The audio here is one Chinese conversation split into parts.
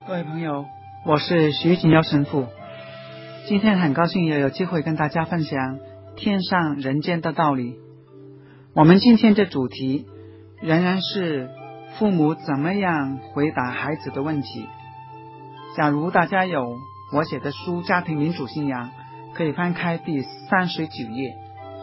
各位朋友，我是徐锦耀神父。今天很高兴也有机会跟大家分享天上人间的道理。我们今天的主题仍然是父母怎么样回答孩子的问题。假如大家有我写的书《家庭民主信仰》，可以翻开第39页，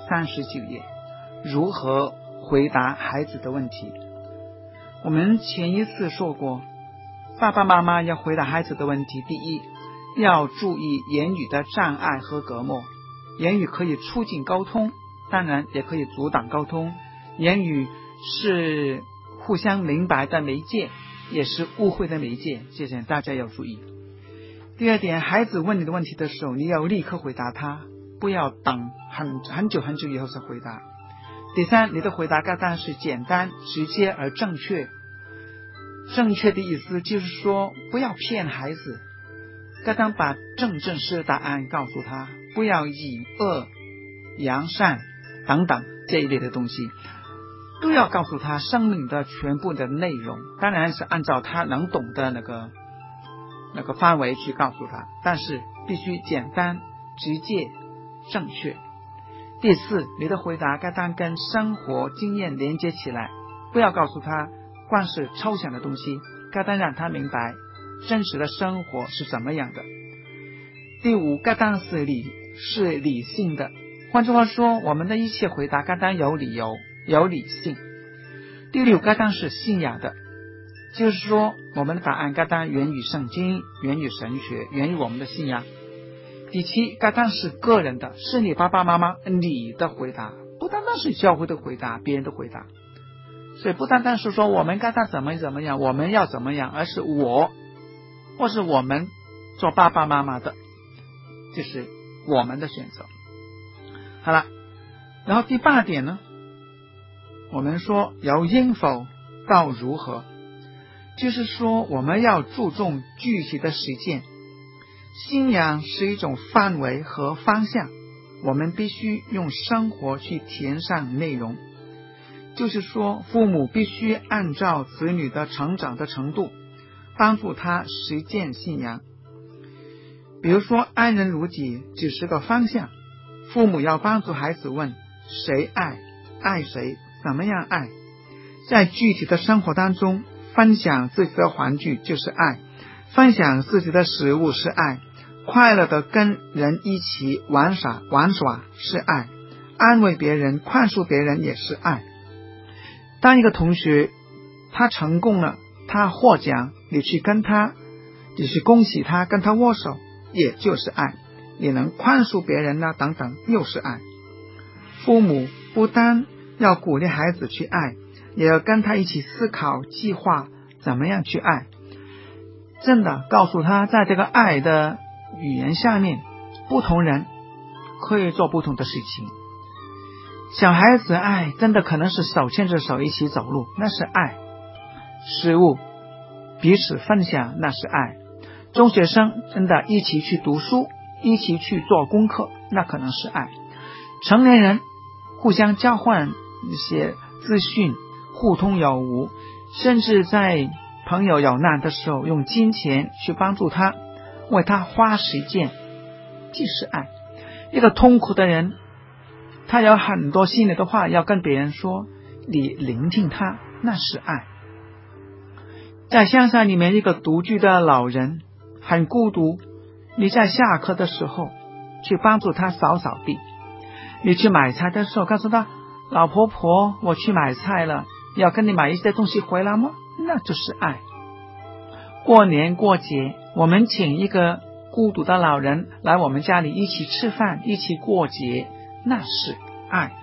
如何回答孩子的问题。我们前一次说过，爸爸妈妈要回答孩子的问题，第一，要注意言语的障碍和隔膜。言语可以促进沟通，当然也可以阻挡沟通。言语是互相明白的媒介，也是误会的媒介，这点大家要注意。第二点，孩子问你的问题的时候，你要立刻回答他，不要等很久以后才回答。第三，你的回答该当然是简单、直接而正确。正确的意思就是说，不要骗孩子，该当把正式答案告诉他，不要以恶扬善等等这一类的东西，都要告诉他生命的全部的内容，当然是按照他能懂的那个范围去告诉他，但是必须简单、直接、正确。第四，你的回答该当跟生活经验连接起来，不要告诉他光是抽象的东西，该当让他明白真实的生活是怎么样的。第五，该当是理性的，换句话说，我们的一切回答该当有理由、有理性。第六，该当是信仰的，就是说我们的答案该当源于圣经、源于神学、源于我们的信仰。第七，该当是个人的，是你爸爸妈妈你的回答，不单单是教会的回答、别人的回答。所以不单单是说我们该当怎么样，我们要怎么样，而是我或是我们做爸爸妈妈的，这是我们的选择。好了，然后第八点呢，我们说由应否到如何，就是说我们要注重具体的实践。信仰是一种范围和方向，我们必须用生活去填上内容。就是说，父母必须按照子女的成长的程度，帮助他实践信仰。比如说，爱人如己只是个方向，父母要帮助孩子问谁爱谁，怎么样爱。在具体的生活当中，分享自己的玩具就是爱，分享自己的食物是爱，快乐的跟人一起玩耍是爱，安慰别人、宽恕别人也是爱。当一个同学他成功了，他获奖，你去恭喜他，跟他握手，也就是爱。你能宽恕别人呢，等等，又是爱。父母不单要鼓励孩子去爱，也要跟他一起思考计划怎么样去爱，真的告诉他，在这个爱的语言下面，不同人可以做不同的事情。小孩子爱真的可能是手牵着手一起走路，那是爱。食物彼此分享，那是爱。中学生真的一起去读书，一起去做功课，那可能是爱。成年人互相交换一些资讯，互通有无，甚至在朋友有难的时候用金钱去帮助他，为他花时间，即是爱。一个痛苦的人，他有很多心里的话要跟别人说，你聆听他，那是爱。在乡下里面，一个独居的老人很孤独，你在下课的时候去帮助他扫扫地，你去买菜的时候告诉他，老婆婆，我去买菜了，要跟你买一些东西回来吗？那就是爱。过年过节，我们请一个孤独的老人来我们家里一起吃饭，一起过节，那是爱。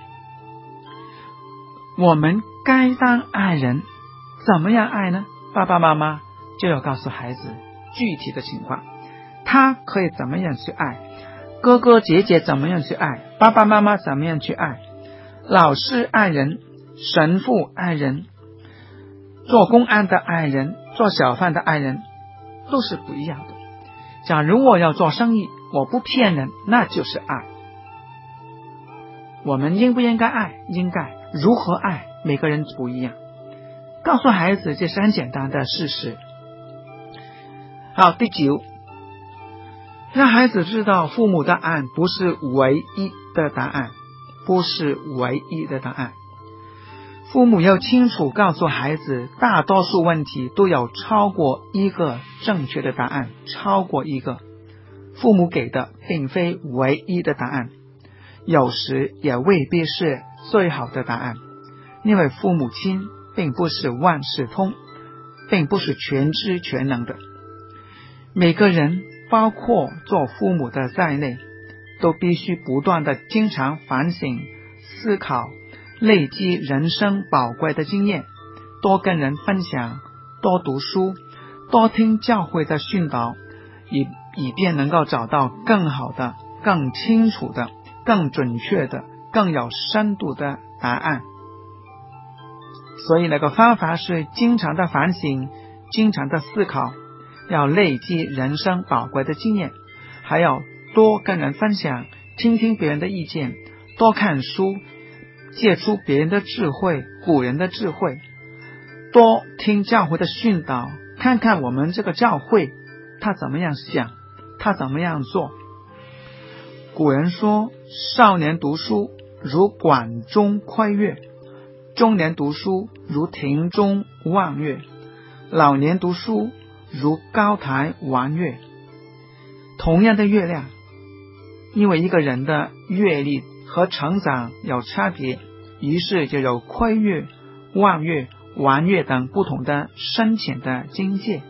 我们该当爱人，怎么样爱呢？爸爸妈妈就要告诉孩子具体的情况，他可以怎么样去爱，哥哥姐姐怎么样去爱，爸爸妈妈怎么样去爱，老师爱人，神父爱人，做公安的爱人，做小贩的爱人，都是不一样的。假如我要做生意，我不骗人，那就是爱。我们应不应该爱？应该。如何爱？每个人不一样。告诉孩子这是很简单的事实。 好，第9，让孩子知道父母的爱不是唯一的答案，不是唯一的答案。父母要清楚告诉孩子，大多数问题都有超过一个正确的答案，超过一个。父母给的并非唯一的答案，有时也未必是最好的答案，因为父母亲并不是万事通，并不是全知全能的。每个人，包括做父母的在内，都必须不断的经常反省、思考，累积人生宝贵的经验，多跟人分享，多读书，多听教会的训导，以便能够找到更好的、更清楚的、更准确的、更有深度的答案。所以那个方法是经常的反省，经常的思考，要累积人生宝贵的经验，还要多跟人分享，听听别人的意见，多看书，借出别人的智慧，古人的智慧，多听教会的训导，看看我们这个教会他怎么样想，他怎么样做。古人说，少年读书如管中窥月，中年读书如庭中望月，老年读书如高台玩月。同样的月亮，因为一个人的阅历和成长有差别，于是就有窥月、望月、玩月等不同的深浅的境界。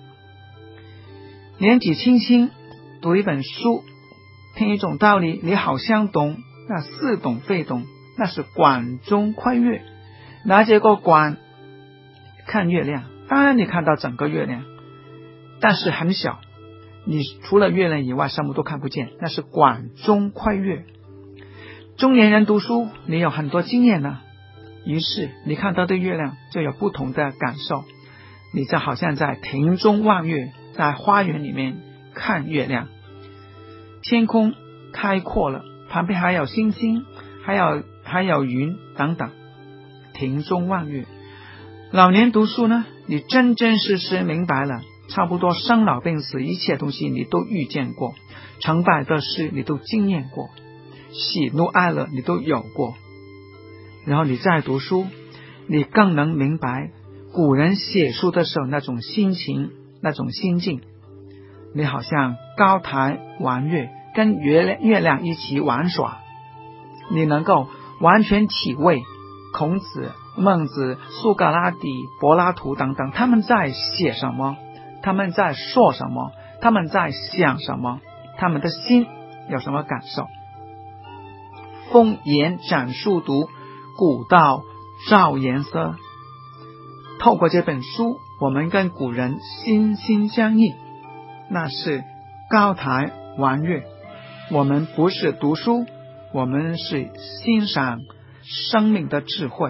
年纪轻轻读一本书，听一种道理，你好像懂，那似懂非懂，那是管中窥月。拿这个管看月亮，当然你看到整个月亮，但是很小，你除了月亮以外什么都看不见，那是管中窥月。中年人读书，你有很多经验了，于是你看到的月亮就有不同的感受，你就好像在庭中望月，在花园里面看月亮。天空开阔了，旁边还有星星，还有云等等，庭中望月。老年读书呢，你真真实实明白了，差不多生老病死一切东西你都遇见过，成败得失你都经验过，喜怒哀乐你都有过。然后你再读书，你更能明白古人写书的时候那种心情，那种心境。你好像高台玩月，跟月亮一起玩耍，你能够完全体会孔子、孟子、苏格拉底、柏拉图等等，他们在写什么，他们在说什么，他们在想什么，他们的心有什么感受。风言展树读，古道照颜色。透过这本书，我们跟古人心心相印，那是高台玩月。我们不是读书，我们是欣赏生命的智慧。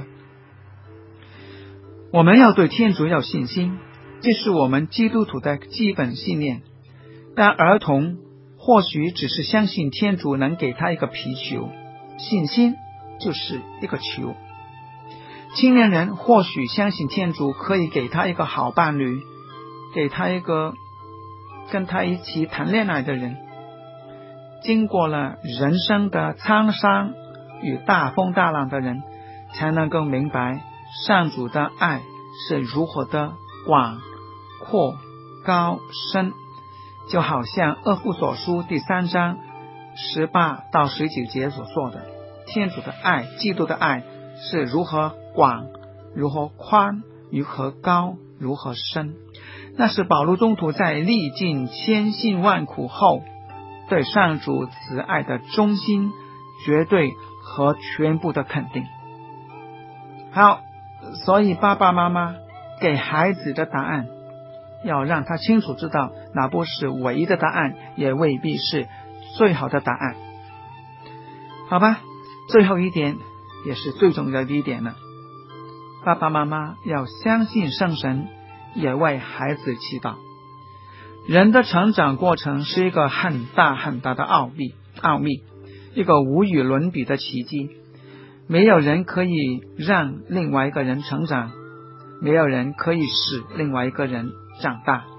我们要对天主有信心，这是我们基督徒的基本信念。但儿童或许只是相信天主能给他一个皮球，信心就是一个球。青年人或许相信天主可以给他一个好伴侣，给他一个跟他一起谈恋爱的人。经过了人生的沧桑与大风大浪的人，才能够明白上主的爱是如何的广阔高深。就好像厄弗所书第3章18到19节所说的，天主的爱，基督的爱是如何广，如何宽，如何高，如何深。那是保禄宗徒在历尽千辛万苦后对上主慈爱的忠心、绝对和全部的肯定。好，所以爸爸妈妈给孩子的答案，要让他清楚知道，那不是唯一的答案，也未必是最好的答案。好吧，最后一点也是最重要的一点了，爸爸妈妈要相信圣神，也为孩子祈祷。人的成长过程是一个很大很大的奥秘，一个无与伦比的奇迹。没有人可以让另外一个人成长，没有人可以使另外一个人长大，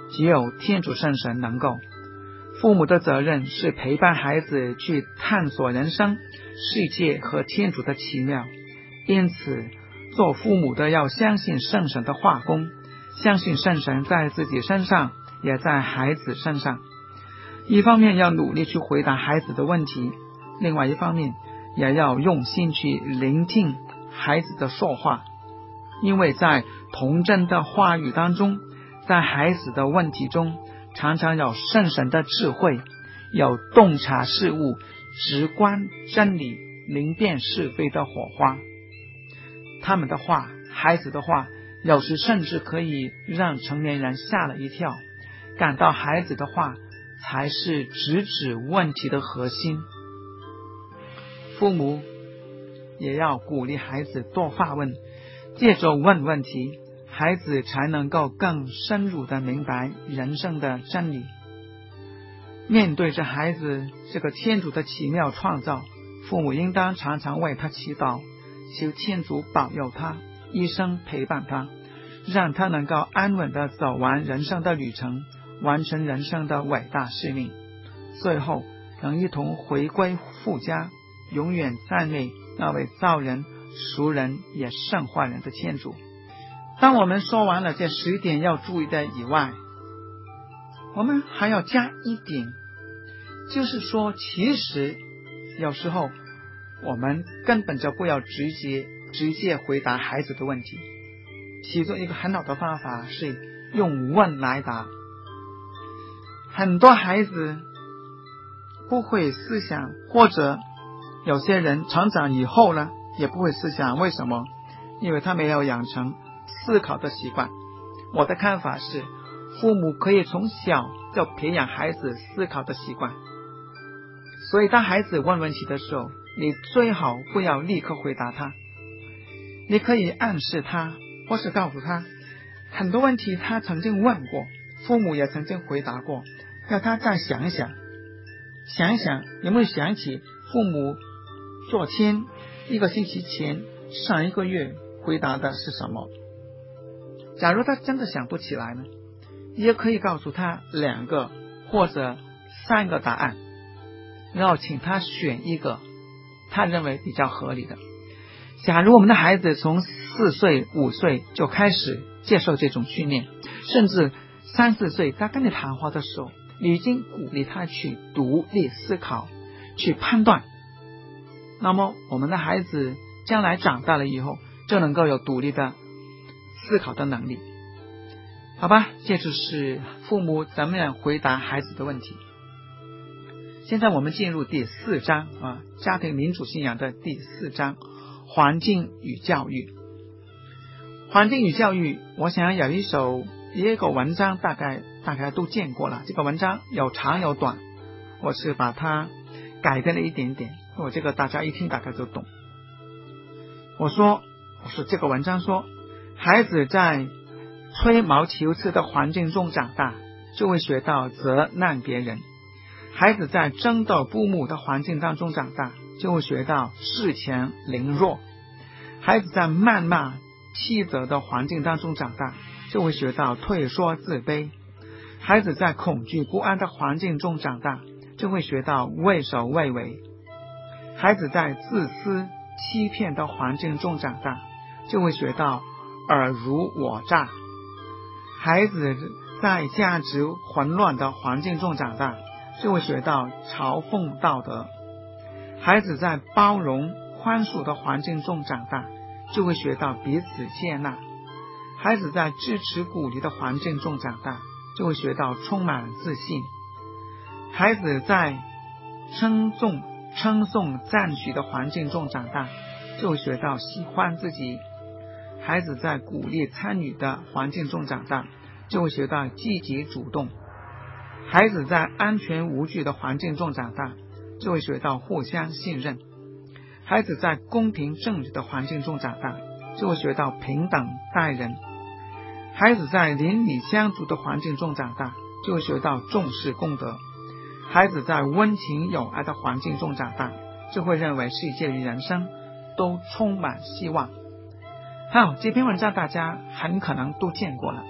只有天主圣神能够。父母的责任是陪伴孩子去探索人生、世界和天主的奇妙，因此做父母的要相信圣神的化工，相信圣神在自己身上也在孩子身上。一方面要努力去回答孩子的问题，另外一方面也要用心去聆听孩子的说话，因为在童真的话语当中，在孩子的问题中，常常有圣神的智慧，有洞察事物、直观真理、明辨是非的火花。他们的话，孩子的话，有时甚至可以让成年人吓了一跳，感到孩子的话才是直指问题的核心。父母也要鼓励孩子多发问，借着问问题，孩子才能够更深入地明白人生的真理。面对着孩子这个天主的奇妙创造，父母应当常常为他祈祷，求天主保佑他，一生陪伴他，让他能够安稳地走完人生的旅程，完成人生的伟大使命，最后能一同回归父家，永远赞美那位造人、赎人也圣化人的天主。当我们说完了这10点要注意的以外，我们还要加一点，就是说其实有时候我们根本就不要直接回答孩子的问题，其中一个很好的方法是用问来答。很多孩子不会思想，或者有些人成长以后呢也不会思想，为什么？因为他没有养成思考的习惯。我的看法是，父母可以从小就培养孩子思考的习惯，所以当孩子问问题的时候，你最好不要立刻回答他，你可以暗示他，或是告诉他很多问题他曾经问过，父母也曾经回答过，要他再想一想有没有想起父母昨天、1个星期前、上1个月回答的是什么。假如他真的想不起来呢，也可以告诉他2个或者3个答案，然后请他选一个他认为比较合理的。假如我们的孩子从4岁、5岁就开始接受这种训练，甚至3、4岁他跟你谈话的时候，你已经鼓励他去独立思考，去判断，那么我们的孩子将来长大了以后就能够有独立的思考的能力。好吧，这就是父母怎么样回答孩子的问题。现在我们进入第4章家庭民主信仰的第4章，环境与教育。环境与教育，我想有一个文章大概都见过了，这个文章有长有短，我是把它改变了一点点，我这个大家一听大概就懂。我说这个文章说，孩子在吹毛求疵的环境中长大，就会学到责难别人；孩子在争斗不睦的环境当中长大，就会学到恃强凌弱；孩子在谩骂欺责的环境当中长大，就会学到退缩自卑；孩子在恐惧不安的环境中长大，就会学到畏首畏尾；孩子在自私欺骗的环境中长大，就会学到尔虞我诈；孩子在价值混乱的环境中长大，就会学到嘲讽道德；孩子在包容宽恕的环境中长大，就会学到彼此接纳；孩子在支持鼓励的环境中长大，就会学到充满自信；孩子在称颂赞许的环境中长大，就会学到喜欢自己；孩子在鼓励参与的环境中长大，就会学到积极主动；孩子在安全无惧的环境中长大，就会学到互相信任；孩子在公平正义的环境中长大，就会学到平等待人；孩子在邻里相处的环境中长大，就会学到重视公德；孩子在温情友爱的环境中长大，就会认为世界与人生都充满希望。好，这篇文章大家很可能都见过了，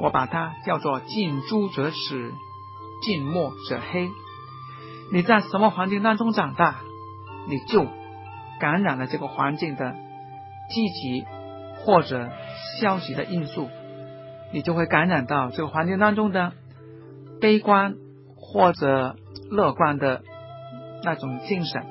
我把它叫做近朱者赤，近墨者黑。你在什么环境当中长大，你就感染了这个环境的积极或者消极的因素，你就会感染到这个环境当中的悲观或者乐观的那种精神。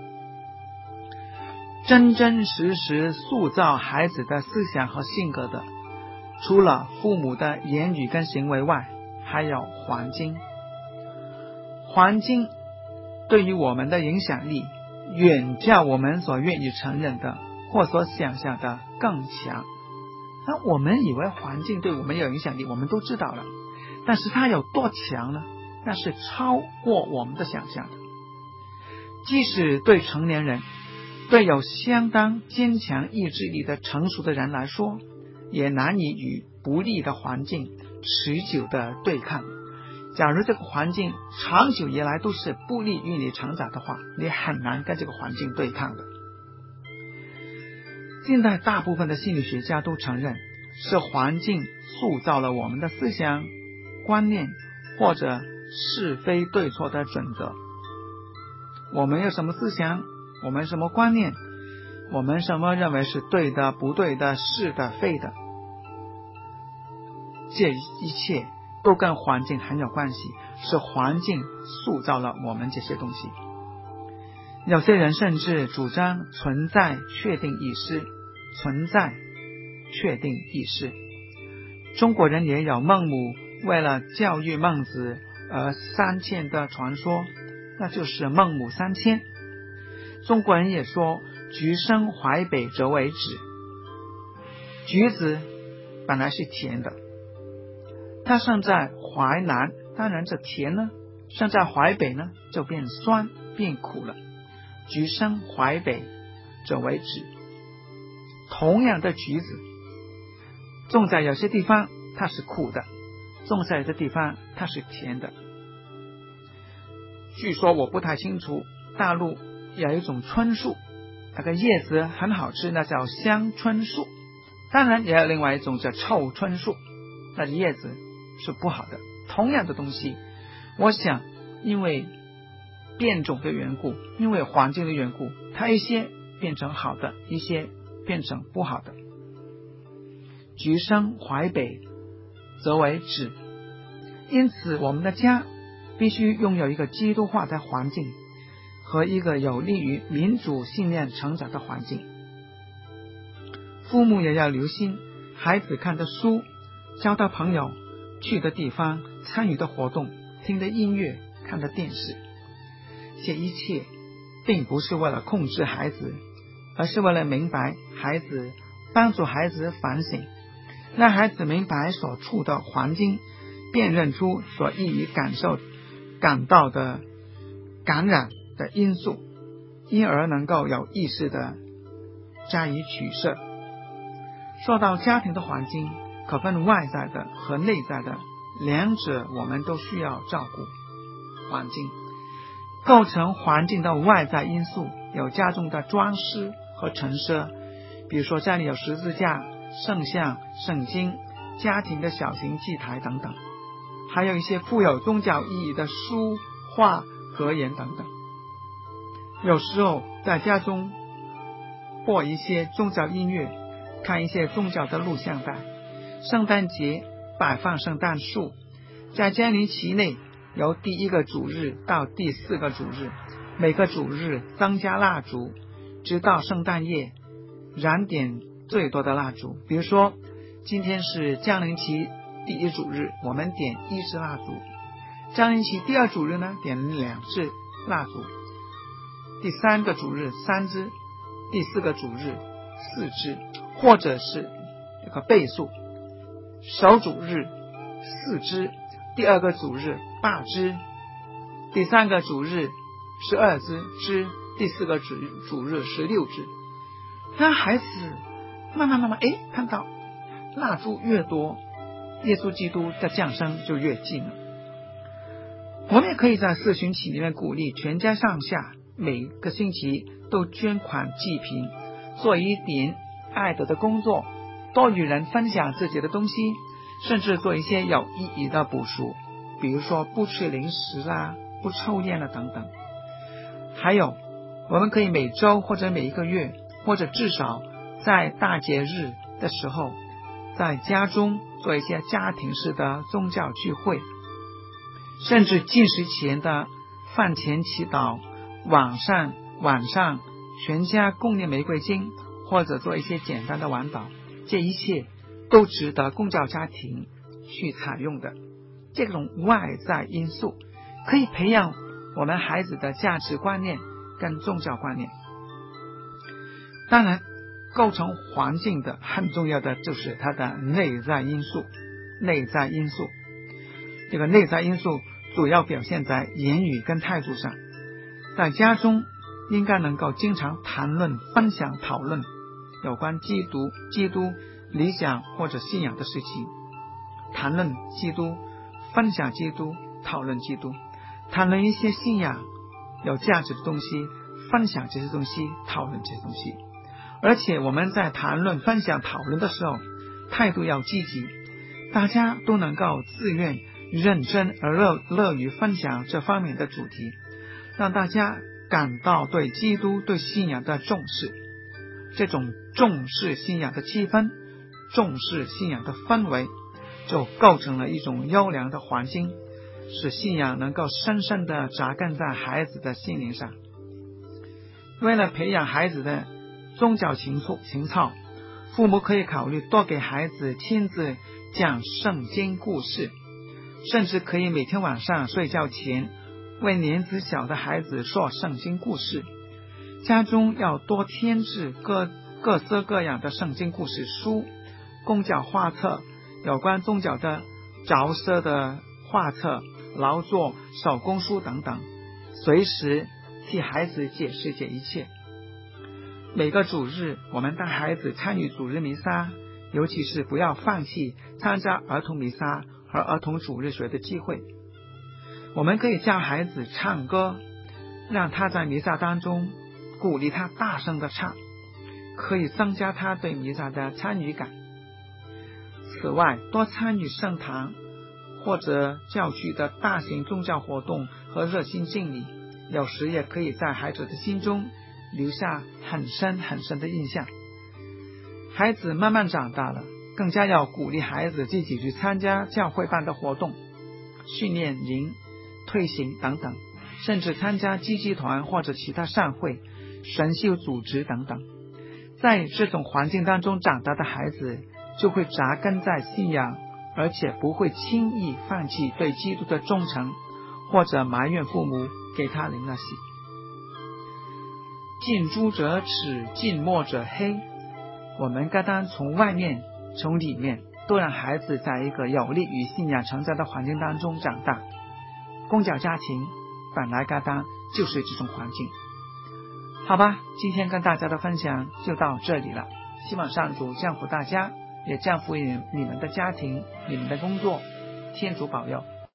真真实实塑造孩子的思想和性格的，除了父母的言语跟行为外，还有环境。环境对于我们的影响力远较我们所愿意承认的或所想象的更强。那我们以为环境对我们有影响力，我们都知道了，但是它有多强呢？那是超过我们的想象的。即使对成年人，对有相当坚强意志力的成熟的人来说，也难以与不利的环境持久的对抗。假如这个环境长久以来都是不利于你成长的话，你很难跟这个环境对抗的。现在大部分的心理学家都承认，是环境塑造了我们的思想、观念或者是非对错的准则。我们有什么思想，我们什么观念，我们什么认为是对的、不对的、是的、非的，这一切都跟环境很有关系，是环境塑造了我们这些东西。有些人甚至主张存在确定意识，存在确定意识。中国人也有孟母为了教育孟子而3000的传说，那就是孟母3000。中国人也说橘生淮北则为枳，橘子本来是甜的，它生在淮南，当然这甜呢，生在淮北呢就变酸变苦了。橘生淮北则为枳。同样的橘子种在有些地方它是苦的，种在有些地方它是甜的。据说我不太清楚，大陆有一种春树，那个叶子很好吃，那叫香椿树。当然也有另外一种叫臭椿树，那个叶子是不好的。同样的东西，我想因为变种的缘故，因为环境的缘故，它一些变成好的，一些变成不好的。橘生淮北则为枳。因此我们的家必须拥有一个基督化的环境和一个有利于民主信念成长的环境。父母也要留心孩子看的书、交的朋友、去的地方、参与的活动、听的音乐、看的电视。这一切并不是为了控制孩子，而是为了明白孩子，帮助孩子反省，让孩子明白所处的环境，辨认出所易于感到的感染的因素，因而能够有意识的加以取舍。说到家庭的环境，可分外在的和内在的，两者我们都需要照顾。环境构成环境的外在因素有家中的装饰和陈设，比如说家里有十字架、圣像、圣经、家庭的小型祭台等等，还有一些富有宗教意义的书画、格言等等。有时候在家中播一些宗教音乐，看一些宗教的录像带，圣诞节摆放圣诞树，在将临期内由第1个主日到第4个主日，每个主日增加蜡烛，直到圣诞夜燃点最多的蜡烛。比如说今天是降临期第1主日，我们点1支蜡烛；降临期第2主日呢，点2支蜡烛；第3个主日3支，第4个主日4支，或者是这个倍数，首主日4支，第2个主日8支，第3个主日12支，第4个主日16支。让孩子慢慢看到蜡烛越多，耶稣基督的降生就越近了。我们也可以在4旬期里面鼓励全家上下每个星期都捐款济贫，做一点爱德的工作，多与人分享自己的东西， 甚至做一些有意义的补赎，比如说不吃零食啦，不抽烟了等等。还有，我们可以每周或者每一个月，或者至少在大节日的时候，在家中做一些家庭式的宗教聚会，甚至进食前的饭前祈祷，晚上全家共念玫瑰经，或者做一些简单的晚祷，这一切都值得公教家庭去采用的。这种外在因素可以培养我们孩子的价值观念跟宗教观念。当然，构成环境的很重要的就是它的内在因素。这个内在因素主要表现在言语跟态度上。在家中应该能够经常谈论、分享、讨论有关基督理想或者信仰的事情，谈论基督，分享基督，讨论基督，谈论一些信仰有价值的东西，分享这些东西，讨论这些东西。而且我们在谈论、分享、讨论的时候，态度要积极，大家都能够自愿、认真而乐于分享这方面的主题，让大家感到对基督、对信仰的重视。这种重视信仰的气氛，重视信仰的氛围，就构成了一种优良的环境，使信仰能够深深地扎根在孩子的心灵上。为了培养孩子的宗教情操，父母可以考虑多给孩子亲自讲圣经故事，甚至可以每天晚上睡觉前为年纪小的孩子说圣经故事。家中要多添置各色各样的圣经故事书、公教画册、有关宗教的着色的画册、劳作、手工书等等，随时替孩子解释这一切。每个主日我们带孩子参与主日弥撒，尤其是不要放弃参加儿童弥撒和儿童主日学的机会。我们可以教孩子唱歌，让他在弥撒当中鼓励他大声的唱，可以增加他对弥撒的参与感。此外，多参与圣堂或者教区的大型宗教活动和热心敬礼，有时也可以在孩子的心中留下很深很深的印象。孩子慢慢长大了，更加要鼓励孩子自己去参加教会办的活动、训练营、退行等等，甚至参加积极团或者其他善会、神修组织等等。在这种环境当中长大的孩子，就会扎根在信仰，而且不会轻易放弃对基督的忠诚，或者埋怨父母给他淋了洗。近朱者赤，近墨者黑。我们该当从外面从里面都让孩子在一个有利于信仰成长的环境当中长大。公教家庭本来该当就是这种环境。好吧，今天跟大家的分享就到这里了，希望上主降福大家，也降福你们的家庭、你们的工作，天主保佑。